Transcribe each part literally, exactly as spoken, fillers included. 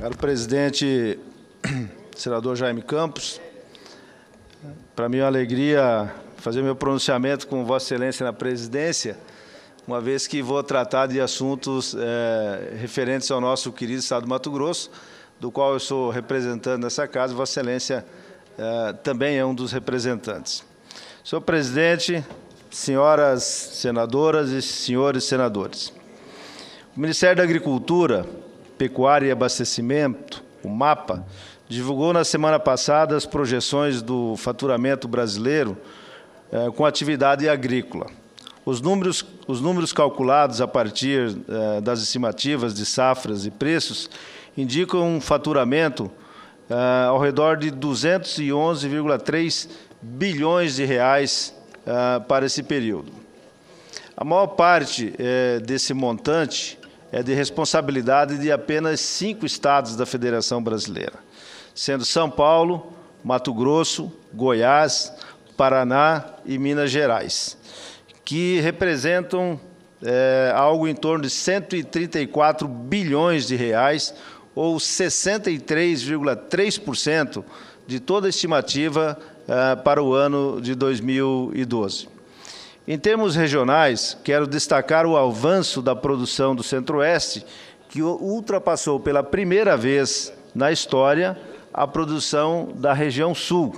Caro presidente, senador Jaime Campos, para mim é uma alegria fazer meu pronunciamento com Vossa Excelência na presidência, uma vez que vou tratar de assuntos é, referentes ao nosso querido Estado do Mato Grosso, do qual eu sou representante nessa casa, Vossa Excelência é, também é um dos representantes. Senhor presidente, senhoras senadoras e senhores senadores, o Ministério da Agricultura, Pecuária e Abastecimento, o MAPA, divulgou na semana passada as projeções do faturamento brasileiro eh, com atividade agrícola. Os números, os números calculados a partir eh, das estimativas de safras e preços indicam um faturamento eh, ao redor de duzentos e onze vírgula três bilhões de reais eh, para esse período. A maior parte eh, desse montante é de responsabilidade de apenas cinco estados da Federação Brasileira, sendo São Paulo, Mato Grosso, Goiás, Paraná e Minas Gerais, que representam é, algo em torno de cento e trinta e quatro bilhões de reais, ou sessenta e três vírgula três por cento de toda a estimativa é, para o ano de dois mil e doze. Em termos regionais, quero destacar o avanço da produção do Centro-Oeste, que ultrapassou pela primeira vez na história a produção da região Sul.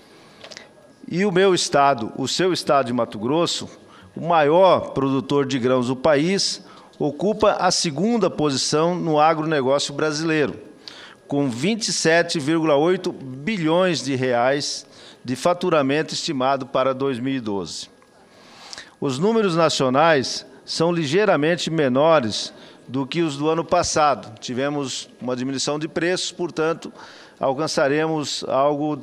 E o meu estado, o seu estado de Mato Grosso, o maior produtor de grãos do país, ocupa a segunda posição no agronegócio brasileiro, com vinte e sete vírgula oito bilhões de reais de faturamento estimado para dois mil e doze. Os números nacionais são ligeiramente menores do que os do ano passado. Tivemos uma diminuição de preços, portanto, alcançaremos algo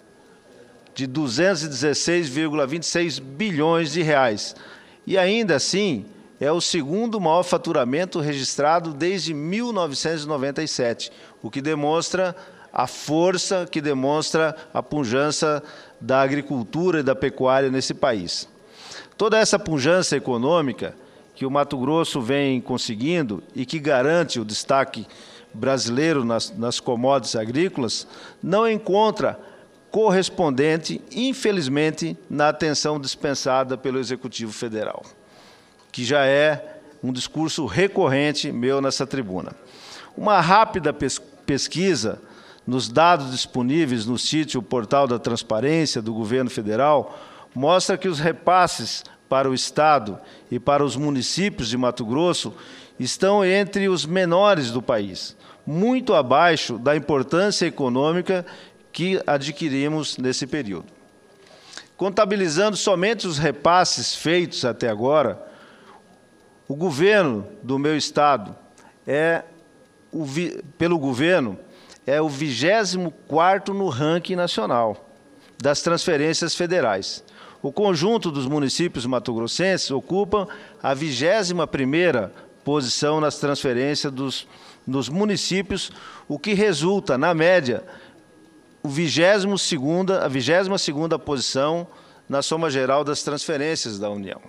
de duzentos e dezesseis vírgula vinte e seis bilhões de reais. E ainda assim, é o segundo maior faturamento registrado desde mil novecentos e noventa e sete, o que demonstra a força, que demonstra a pujança da agricultura e da pecuária nesse país. Toda essa pujança econômica que o Mato Grosso vem conseguindo e que garante o destaque brasileiro nas, nas commodities agrícolas, não encontra correspondente, infelizmente, na atenção dispensada pelo Executivo Federal, que já é um discurso recorrente meu nessa tribuna. Uma rápida pes- pesquisa nos dados disponíveis no sítio Portal da Transparência do Governo Federal mostra que os repasses para o Estado e para os municípios de Mato Grosso estão entre os menores do país, muito abaixo da importância econômica que adquirimos nesse período. Contabilizando somente os repasses feitos até agora, o governo do meu estado é o vi, pelo governo é o vigésimo quarto no ranking nacional das transferências federais. O conjunto dos municípios matogrossenses ocupa a vigésima primeira posição nas transferências dos, dos municípios, o que resulta, na média, o vigésimo segunda, a vigésima segunda posição na soma geral das transferências da União.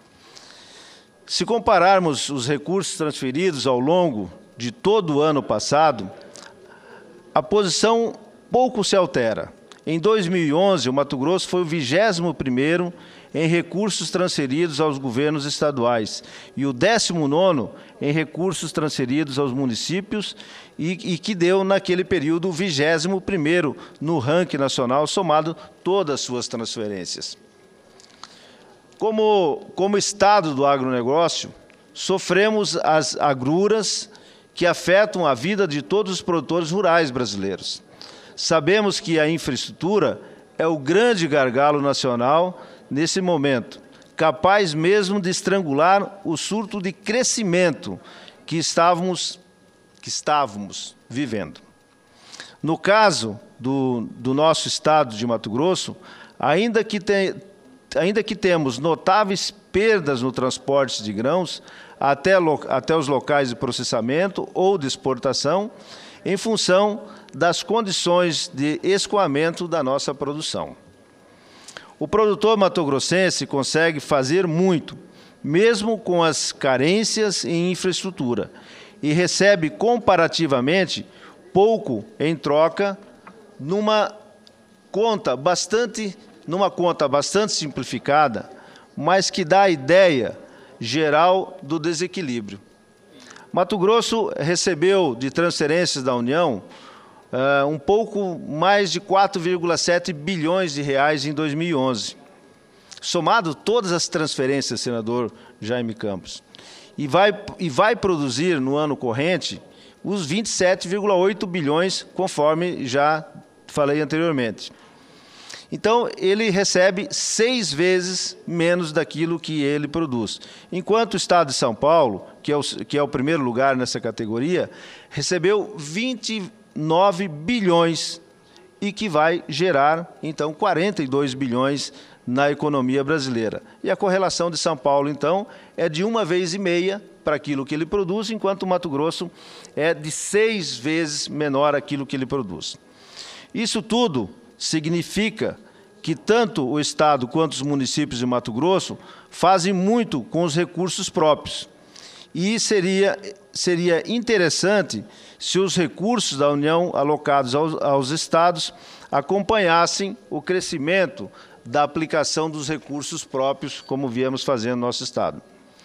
Se compararmos os recursos transferidos ao longo de todo o ano passado, a posição pouco se altera. Em dois mil e onze, o Mato Grosso foi o vigésimo primeiro em recursos transferidos aos governos estaduais e o décimo nono em recursos transferidos aos municípios e, e que deu, naquele período, o vigésimo primeiro no ranking nacional, somado todas as suas transferências. Como, como Estado do agronegócio, sofremos as agruras que afetam a vida de todos os produtores rurais brasileiros. Sabemos que a infraestrutura é o grande gargalo nacional nesse momento, capaz mesmo de estrangular o surto de crescimento que estávamos, que estávamos vivendo. No caso do, do nosso estado de Mato Grosso, ainda que, te, ainda que temos notáveis perdas no transporte de grãos até, lo, até os locais de processamento ou de exportação, em função das condições de escoamento da nossa produção. O produtor matogrossense consegue fazer muito, mesmo com as carências em infraestrutura, e recebe comparativamente pouco em troca, numa conta bastante, numa conta bastante simplificada, mas que dá a ideia geral do desequilíbrio. Mato Grosso recebeu de transferências da União uh, um pouco mais de quatro vírgula sete bilhões de reais em dois mil e onze. Somado todas as transferências, senador Jaime Campos, e vai, e vai produzir no ano corrente os vinte e sete vírgula oito bilhões, conforme já falei anteriormente. Então, ele recebe seis vezes menos daquilo que ele produz. Enquanto o Estado de São Paulo, que é o, que é o primeiro lugar nessa categoria, recebeu vinte e nove bilhões e que vai gerar, então, quarenta e dois bilhões na economia brasileira. E a correlação de São Paulo, então, é de uma vez e meia para aquilo que ele produz, enquanto o Mato Grosso é de seis vezes menor aquilo que ele produz. Isso tudo significa que tanto o Estado quanto os municípios de Mato Grosso fazem muito com os recursos próprios. E seria, seria interessante se os recursos da União alocados aos, aos estados acompanhassem o crescimento da aplicação dos recursos próprios, como viemos fazendo no nosso Estado.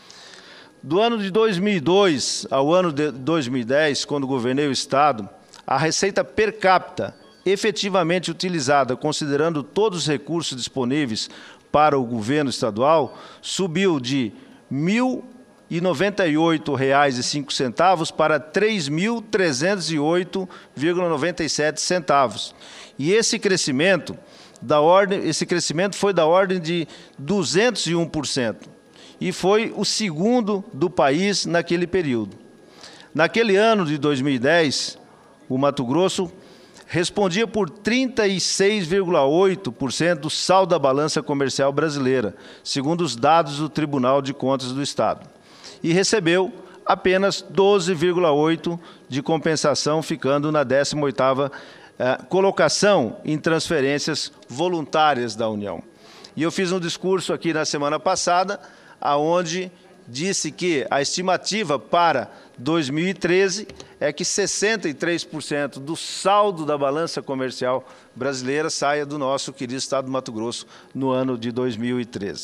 Do ano de dois mil e dois ao ano de dois mil e dez, quando governei o Estado, a receita per capita efetivamente utilizada, considerando todos os recursos disponíveis para o governo estadual, subiu de mil e noventa e oito reais e cinco centavos para três mil trezentos e oito vírgula noventa e sete centavos. E esse crescimento, da ordem, esse crescimento foi da ordem de duzentos e um por cento e foi o segundo do país naquele período. Naquele ano de dois mil e dez, o Mato Grosso respondia por trinta e seis vírgula oito por cento do saldo da balança comercial brasileira, segundo os dados do Tribunal de Contas do Estado, e recebeu apenas doze vírgula oito por cento de compensação, ficando na décima oitava eh, colocação em transferências voluntárias da União. E eu fiz um discurso aqui na semana passada, aonde disse que a estimativa para dois mil e treze é que sessenta e três por cento do saldo da balança comercial brasileira saia do nosso querido Estado do Mato Grosso no ano de dois mil e treze.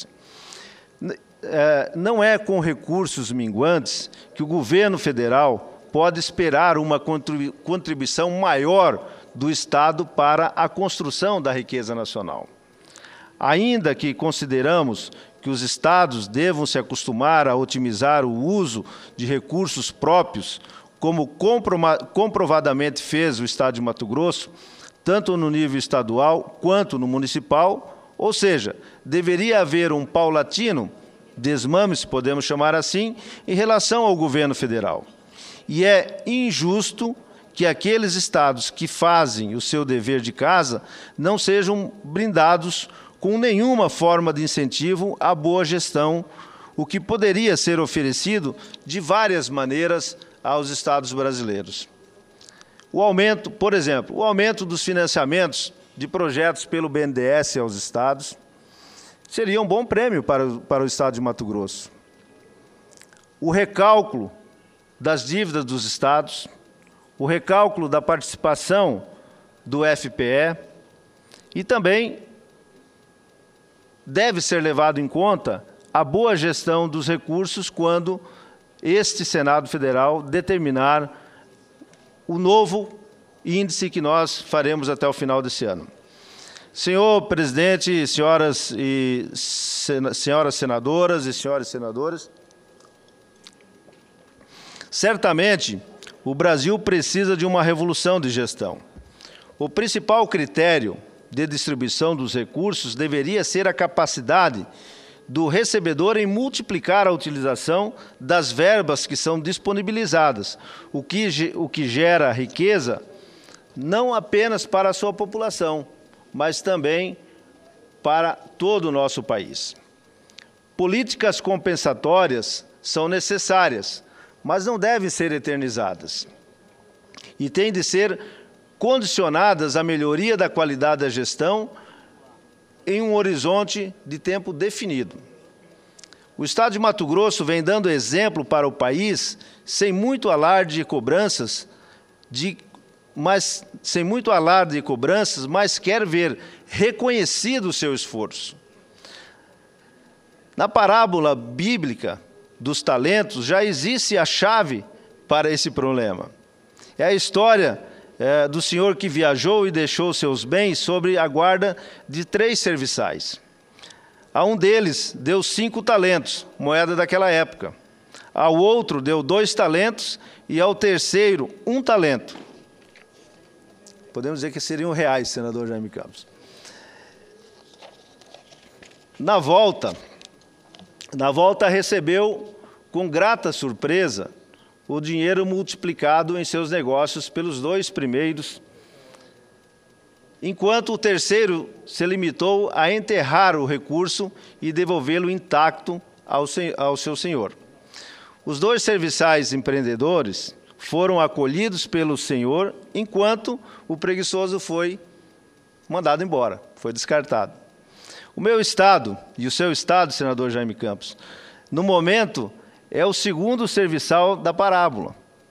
Não é com recursos minguantes que o governo federal pode esperar uma contribuição maior do Estado para a construção da riqueza nacional. Ainda que consideramos que os estados devam se acostumar a otimizar o uso de recursos próprios, como comprovadamente fez o Estado de Mato Grosso, tanto no nível estadual quanto no municipal, ou seja, deveria haver um paulatino desmame, se podemos chamar assim, em relação ao governo federal. E é injusto que aqueles estados que fazem o seu dever de casa não sejam brindados com nenhuma forma de incentivo à boa gestão, o que poderia ser oferecido de várias maneiras aos estados brasileiros. O aumento, por exemplo, o aumento dos financiamentos de projetos pelo B N D E S aos estados seria um bom prêmio para o, para o estado de Mato Grosso. O recálculo das dívidas dos estados, o recálculo da participação do F P E e também deve ser levado em conta a boa gestão dos recursos quando este Senado Federal determinar o novo índice que nós faremos até o final desse ano. Senhor presidente, senhoras e senhoras senadoras e senhores senadores, certamente o Brasil precisa de uma revolução de gestão. O principal critério de distribuição dos recursos deveria ser a capacidade do recebedor em multiplicar a utilização das verbas que são disponibilizadas, o que, o que gera riqueza não apenas para a sua população, mas também para todo o nosso país. Políticas compensatórias são necessárias, mas não devem ser eternizadas. E têm de ser condicionadas à melhoria da qualidade da gestão em um horizonte de tempo definido. O Estado de Mato Grosso vem dando exemplo para o país, sem muito alarde de cobranças, de mas sem muito alarde e cobranças, mas quer ver reconhecido o seu esforço. Na parábola bíblica dos talentos já existe a chave para esse problema. É a história é, do senhor que viajou e deixou seus bens sob a guarda de três serviçais. A um deles deu cinco talentos, moeda daquela época. Ao outro deu dois talentos e ao terceiro um talento. Podemos dizer que seriam reais, senador Jaime Campos. Na volta, na volta recebeu com grata surpresa o dinheiro multiplicado em seus negócios pelos dois primeiros, enquanto o terceiro se limitou a enterrar o recurso e devolvê-lo intacto ao, ao seu senhor. Os dois serviçais empreendedores foram acolhidos pelo senhor, enquanto o preguiçoso foi mandado embora, foi descartado. O meu estado e o seu estado, senador Jaime Campos, no momento é o segundo serviçal da parábola.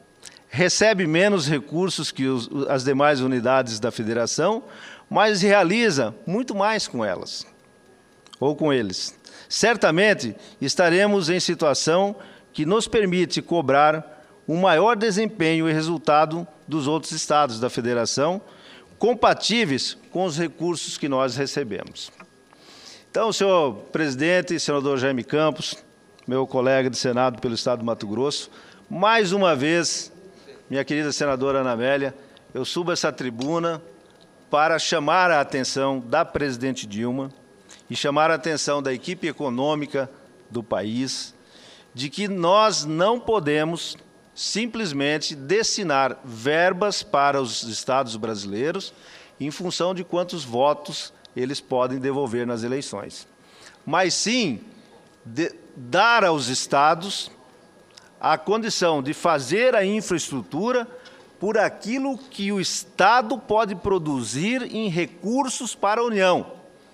Recebe menos recursos que os, as demais unidades da federação, mas realiza muito mais com elas, ou com eles. Certamente estaremos em situação que nos permite cobrar um maior desempenho e resultado dos outros estados da federação, compatíveis com os recursos que nós recebemos. Então, senhor presidente, senador Jaime Campos, meu colega de Senado pelo Estado do Mato Grosso, mais uma vez, minha querida senadora Ana Amélia, eu subo essa tribuna para chamar a atenção da presidente Dilma e chamar a atenção da equipe econômica do país de que nós não podemos simplesmente destinar verbas para os estados brasileiros em função de quantos votos eles podem devolver nas eleições, mas sim de dar aos estados a condição de fazer a infraestrutura por aquilo que o Estado pode produzir em recursos para a União.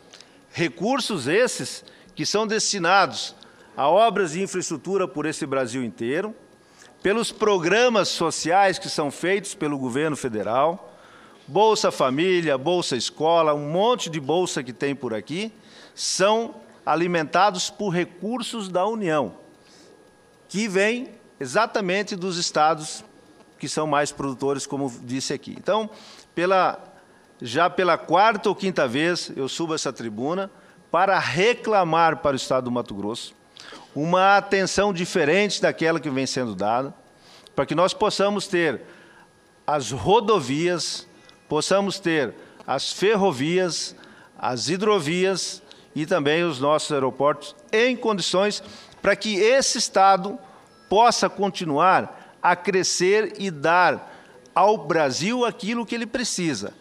Recursos esses que são destinados a obras de infraestrutura por esse Brasil inteiro, pelos programas sociais que são feitos pelo governo federal, Bolsa Família, Bolsa Escola, um monte de bolsa que tem por aqui, são alimentados por recursos da União, que vêm exatamente dos estados que são mais produtores, como disse aqui. Então, pela, já pela quarta ou quinta vez, eu subo essa tribuna para reclamar para o Estado do Mato Grosso uma atenção diferente daquela que vem sendo dada, para que nós possamos ter as rodovias, possamos ter as ferrovias, as hidrovias e também os nossos aeroportos em condições para que esse Estado possa continuar a crescer e dar ao Brasil aquilo que ele precisa,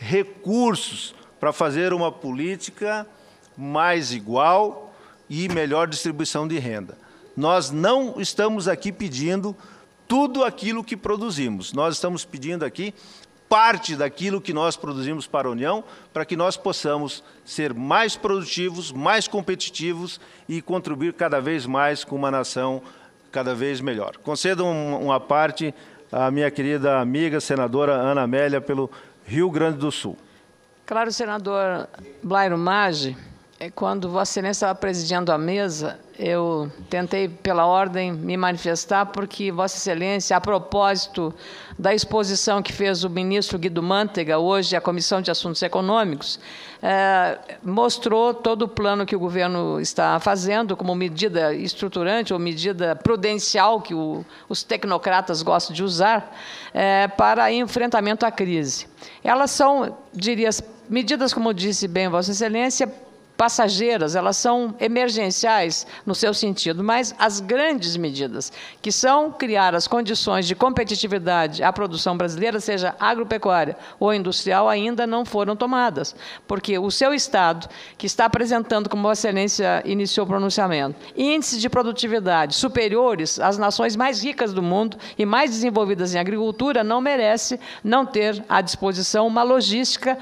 recursos para fazer uma política mais igual e melhor distribuição de renda. Nós não estamos aqui pedindo tudo aquilo que produzimos, nós estamos pedindo aqui parte daquilo que nós produzimos para a União, para que nós possamos ser mais produtivos, mais competitivos e contribuir cada vez mais com uma nação cada vez melhor. Concedo uma parte à minha querida amiga senadora Ana Amélia, pelo Rio Grande do Sul. Claro, senador Blairo Maggi, quando Vossa Excelência estava presidindo a mesa, eu tentei, pela ordem, me manifestar, porque Vossa Excelência, a propósito da exposição que fez o ministro Guido Mantega, hoje, à Comissão de Assuntos Econômicos, eh, mostrou todo o plano que o governo está fazendo como medida estruturante ou medida prudencial, que o, os tecnocratas gostam de usar, eh, para enfrentamento à crise. Elas são, diria, medidas, como disse bem Vossa Excelência, passageiras, elas são emergenciais no seu sentido, mas as grandes medidas, que são criar as condições de competitividade à produção brasileira, seja agropecuária ou industrial, ainda não foram tomadas, porque o seu Estado, que está apresentando, como Vossa Excelência iniciou o pronunciamento, índices de produtividade superiores às nações mais ricas do mundo e mais desenvolvidas em agricultura, não merece não ter à disposição uma logística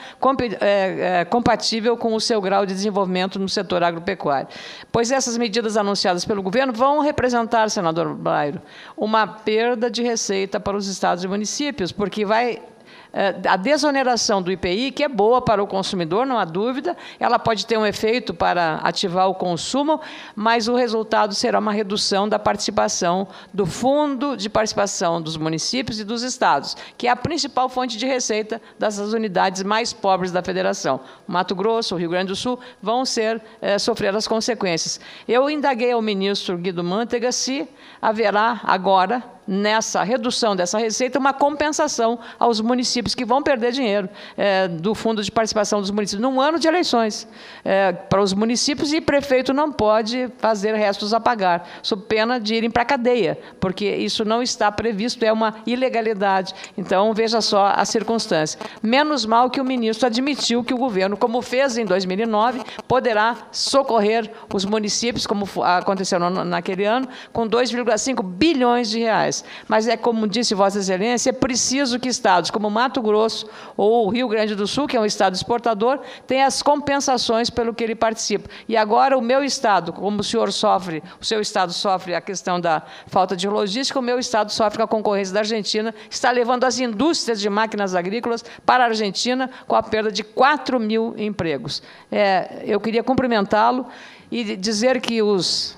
é, é, compatível com o seu grau de desenvolvimento no setor agropecuário. Pois essas medidas anunciadas pelo governo vão representar, senador Blairo, uma perda de receita para os estados e municípios, porque vai a desoneração do I P I, que é boa para o consumidor, não há dúvida, ela pode ter um efeito para ativar o consumo, mas o resultado será uma redução da participação do Fundo de Participação dos Municípios e dos Estados, que é a principal fonte de receita dessas unidades mais pobres da Federação. O Mato Grosso, o Rio Grande do Sul vão ser, é, sofrer as consequências. Eu indaguei ao ministro Guido Mantega se haverá agora, nessa redução dessa receita, uma compensação aos municípios que vão perder dinheiro é, do Fundo de Participação dos Municípios, num ano de eleições, é, para os municípios, e prefeito não pode fazer restos a pagar, sob pena de irem para a cadeia, porque isso não está previsto, é uma ilegalidade. Então, veja só a circunstância. Menos mal que o ministro admitiu que o governo, como fez em dois mil e nove, poderá socorrer os municípios, como aconteceu naquele ano, com dois vírgula cinco bilhões de reais. Mas é como disse Vossa Excelência, é preciso que estados como Mato Grosso ou o Rio Grande do Sul, que é um estado exportador, tenham as compensações pelo que ele participa. E agora o meu estado, como o senhor sofre, o seu estado sofre a questão da falta de logística, o meu estado sofre com a concorrência da Argentina, está levando as indústrias de máquinas agrícolas para a Argentina com a perda de quatro mil empregos. É, eu queria cumprimentá-lo e dizer que os...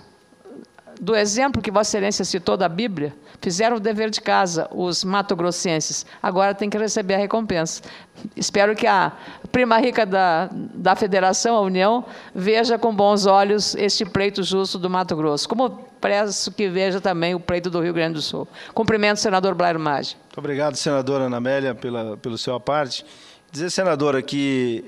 do exemplo que Vossa Excelência citou da Bíblia, fizeram o dever de casa, os mato-grossenses, agora tem que receber a recompensa. Espero que a prima rica da, da Federação, a União, veja com bons olhos este pleito justo do Mato Grosso, como prezo que veja também o pleito do Rio Grande do Sul. Cumprimento o senador Blairo Maggi. Muito obrigado, senadora Ana Amélia, pela, pelo seu aparte. Dizer, senadora, que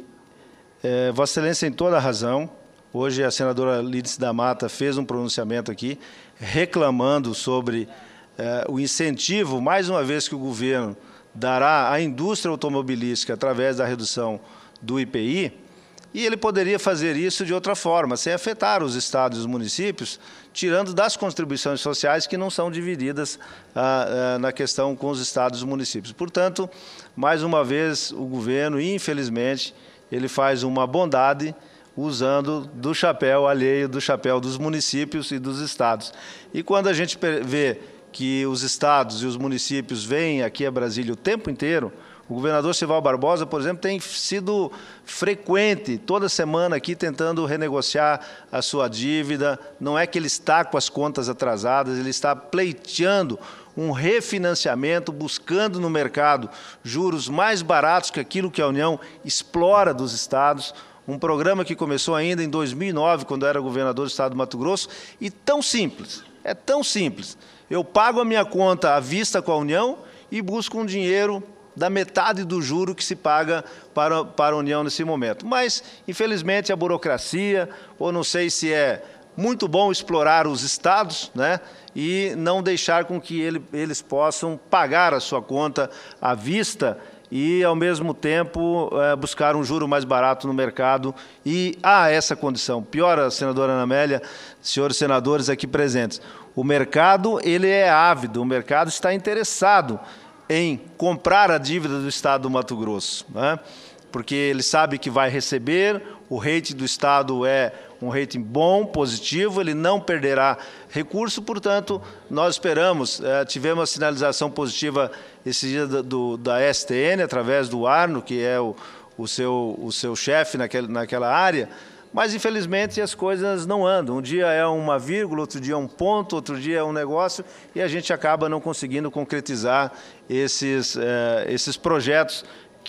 é, Vossa Excelência tem toda a razão. Hoje a senadora Lídice da Mata fez um pronunciamento aqui reclamando sobre eh, o incentivo, mais uma vez, que o governo dará à indústria automobilística através da redução do I P I, e ele poderia fazer isso de outra forma, sem afetar os estados e os municípios, tirando das contribuições sociais que não são divididas ah, ah, na questão com os estados e os municípios. Portanto, mais uma vez, o governo, infelizmente, ele faz uma bondade usando do chapéu alheio, do chapéu dos municípios e dos estados. E quando a gente vê que os estados e os municípios vêm aqui a Brasília o tempo inteiro, o governador Sival Barbosa, por exemplo, tem sido frequente, toda semana aqui, tentando renegociar a sua dívida. Não é que ele está com as contas atrasadas, ele está pleiteando um refinanciamento, buscando no mercado juros mais baratos que aquilo que a União explora dos estados. Um programa que começou ainda em dois mil e nove, quando eu era governador do estado do Mato Grosso, e tão simples, é tão simples. Eu pago a minha conta à vista com a União e busco um dinheiro da metade do juro que se paga para, para a União nesse momento. Mas, infelizmente, a burocracia, ou não sei se é muito bom explorar os estados, né, e não deixar com que ele, eles possam pagar a sua conta à vista e, ao mesmo tempo, é, buscar um juro mais barato no mercado. E há essa condição. Pior, senadora Ana Amélia, senhores senadores aqui presentes, o mercado ele é ávido, o mercado está interessado em comprar a dívida do estado do Mato Grosso, né? Porque ele sabe que vai receber, o rating do estado é um rating bom, positivo, ele não perderá recurso, portanto, nós esperamos, é, tivemos a sinalização positiva esse dia do, do, da S T N, através do Arno, que é o, o seu, o seu chefe naquele, naquela área, mas, infelizmente, as coisas não andam. Um dia é uma vírgula, outro dia é um ponto, outro dia é um negócio, e a gente acaba não conseguindo concretizar esses, é, esses projetos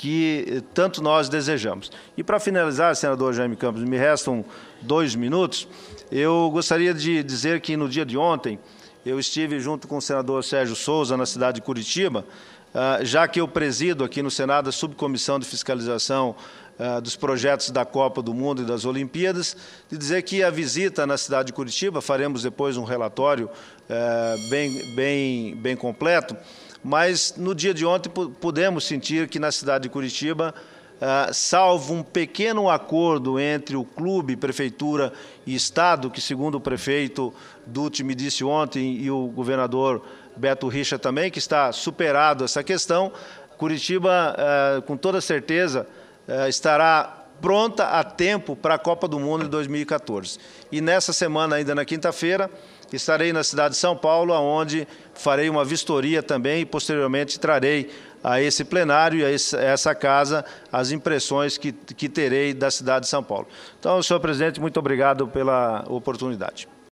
que tanto nós desejamos. E, para finalizar, senador Jaime Campos, me restam dois minutos, eu gostaria de dizer que, no dia de ontem, eu estive junto com o senador Sérgio Souza, na cidade de Curitiba, já que eu presido aqui no Senado a subcomissão de fiscalização dos projetos da Copa do Mundo e das Olimpíadas, de dizer que a visita na cidade de Curitiba, faremos depois um relatório bem, bem, bem completo, mas no dia de ontem pudemos sentir que na cidade de Curitiba, Uh, salvo um pequeno acordo entre o clube, prefeitura e Estado, que, segundo o prefeito Dutti me disse ontem, e o governador Beto Richa também, que está superado essa questão, Curitiba, uh, com toda certeza, uh, estará pronta a tempo para a Copa do Mundo em dois mil e quatorze. E nessa semana, ainda na quinta-feira, estarei na cidade de São Paulo, onde farei uma vistoria também e, posteriormente, trarei a esse plenário e a essa casa as impressões que, que terei da cidade de São Paulo. Então, senhor presidente, muito obrigado pela oportunidade.